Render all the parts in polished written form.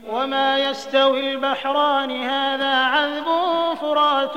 وما يستوي البحران هذا عذب فرات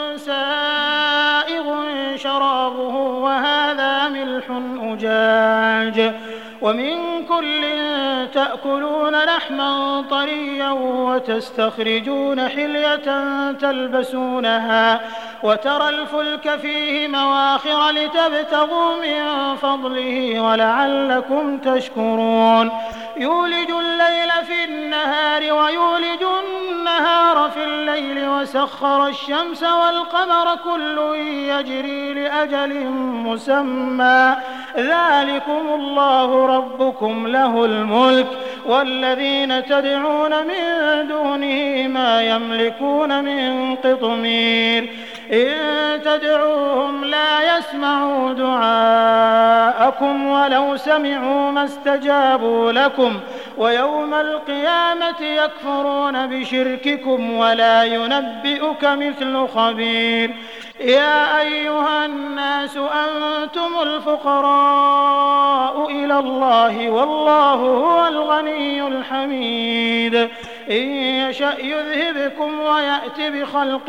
سائغ شرابه وهذا ملح أجاج ومن كل تأكلون لحما طريا وتستخرجون حلية تلبسونها وترى الفلك فيه مواخر لتبتغوا من فضله ولعلكم تشكرون يولج الليل في النهار ويولج النهار في الليل وسخر الشمس والقمر كل يجري لأجل مسمى ذلكم الله ربكم له الملك والذين تدعون من دونه ما يملكون من قطمير إن تدعوهم لا يسمعوا دعاءكم ولو سمعوا ما استجابوا لكم ويوم القيامة يكفرون بشرككم ولا ينبئك مثل خبير يا أيها الناس أنتم الفقراء إلى الله والله هو الغني الحميد إن يشأ يذهبكم ويأت بخلق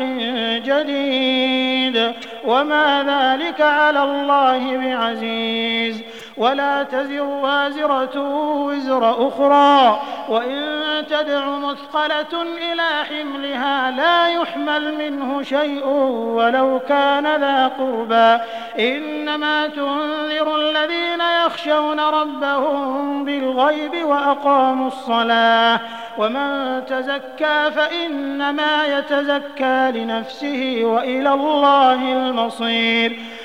جديد وما ذلك على الله بعزيز ولا تزر وازرة وزر أخرى وإن تدع مثقلة إلى حملها لا يحمل منه شيء ولو كان ذا قربى إنما تنذر الذين يخشون ربهم بالغيب وأقاموا الصلاة ومن تزكى فإنما يتزكى لنفسه وإلى الله المصير